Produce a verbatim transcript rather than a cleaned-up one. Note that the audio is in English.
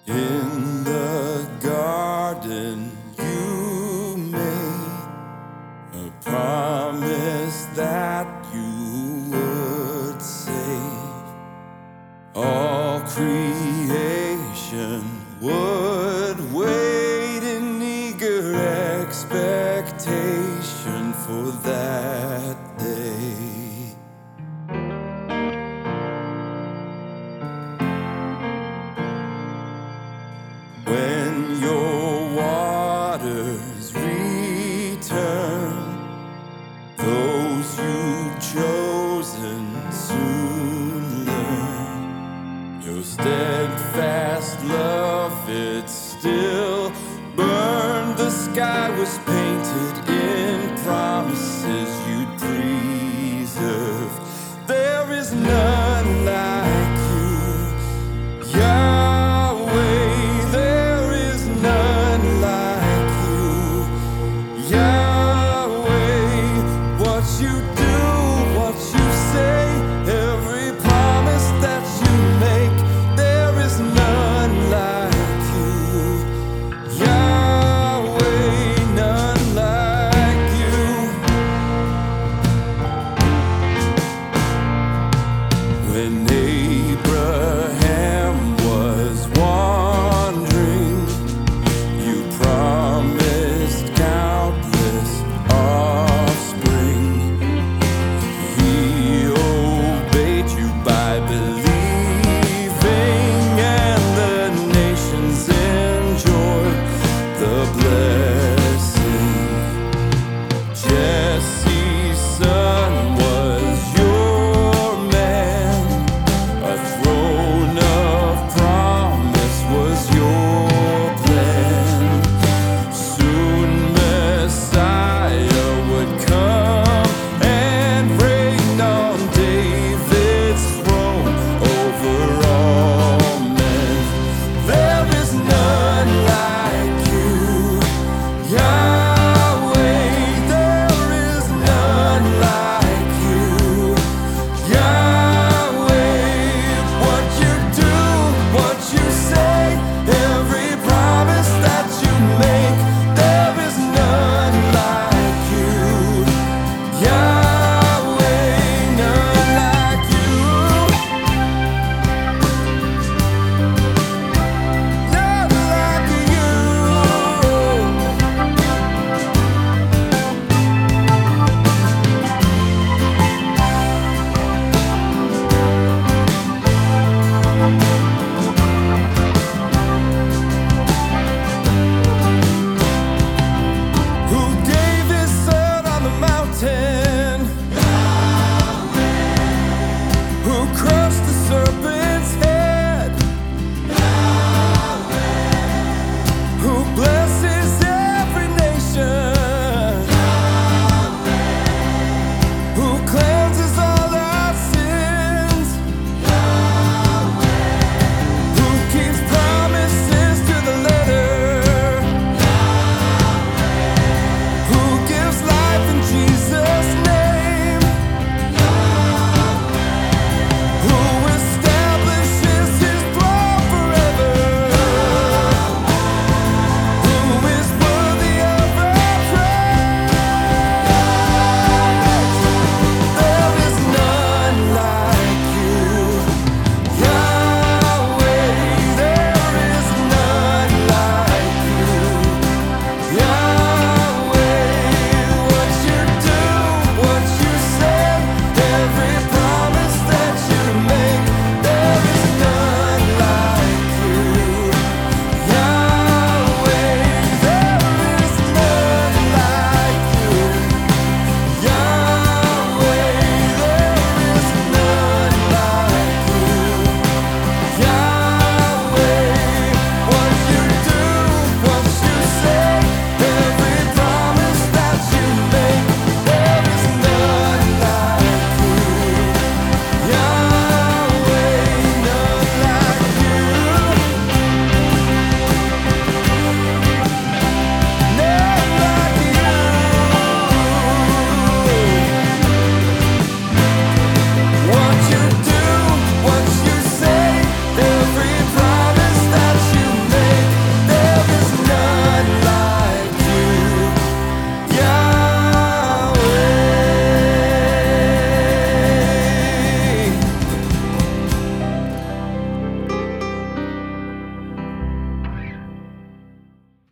In the garden, you made a promise that you would save all creation, would wait in eager expectation for that day. When your waters return, those you've chosen soon learn your steadfast love, it still burned. The sky was painted in promises you'd preserved. There is none like you, Yahweh. There is none like you, Yahweh. What you do, what you say, every promise that you make, there is none like you, Yahweh, none like you. When Abraham was wandering, you promised countless offspring. He obeyed you by believing, and the nations enjoyed the blessing.